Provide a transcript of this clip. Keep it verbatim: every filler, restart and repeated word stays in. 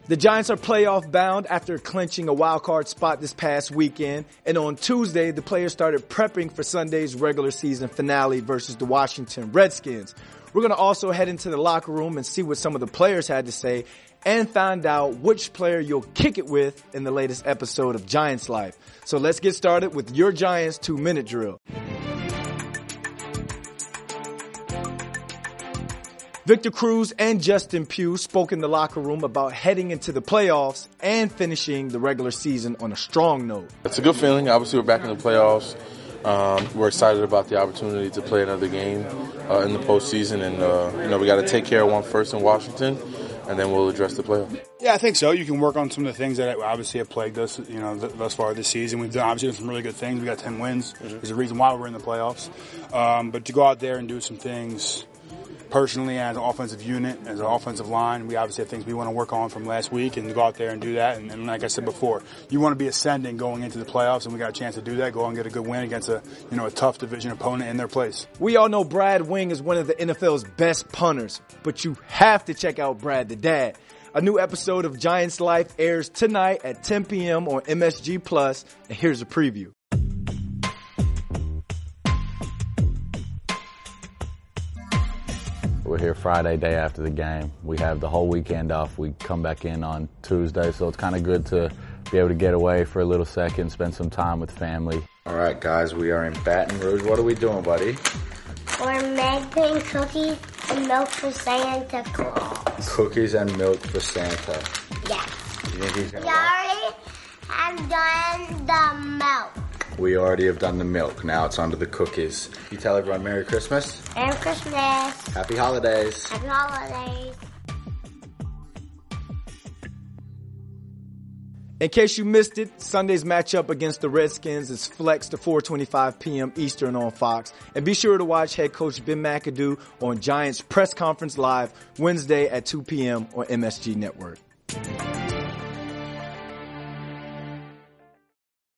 The Giants are playoff bound after clinching a wild card spot this past weekend. And on Tuesday, the players started prepping for Sunday's regular season finale versus the Washington Redskins. We're going to also head into the locker room and see what some of the players had to say and find out which player you'll kick it with in the latest episode of Giants Life. So let's get started with your Giants two-minute drill. Victor Cruz and Justin Pugh spoke in the locker room about heading into the playoffs and finishing the regular season on a strong note. It's a good feeling. Obviously, we're back in the playoffs. Um, we're excited about the opportunity to play another game uh, in the postseason, and uh, you know we got to take care of one first in Washington, and then we'll address the playoffs. Yeah, I think so. You can work on some of the things that obviously have plagued us, you know, thus far this season. We've done obviously done some really good things. We got ten wins. Mm-hmm. There's a reason why we're in the playoffs. Um, but to go out there and do some things personally as an offensive unit, as an offensive line, we obviously have things we want to work on from last week, and to go out there and do that. And, and like I said before, you want to be ascending going into the playoffs, and we got a chance to do that. Go out and get a good win against a you know a tough division opponent in their place. We all know Brad Wing is one of the N F L's best punters, but you have to check out Brad the Dad. A new episode of Giants Life airs tonight at ten p.m. on M S G Plus, and here's a preview. We're here Friday, day after the game. We have the whole weekend off. We come back in on Tuesday, so it's kind of good to be able to get away for a little second, spend some time with family. All right, guys, we are in Baton Rouge. What are we doing, buddy? We're making cookies and milk for Santa Claus. Cookies and milk for Santa. Yeah. You think he's gonna We already have done the milk. We already have done the milk. Now it's on to the cookies. You tell everyone Merry Christmas. Merry Christmas. Happy holidays. Happy holidays. In case you missed it, Sunday's matchup against the Redskins is flexed to four twenty-five p.m. Eastern on Fox. And be sure to watch head coach Ben McAdoo on Giants Press Conference Live Wednesday at two p.m. on M S G Network.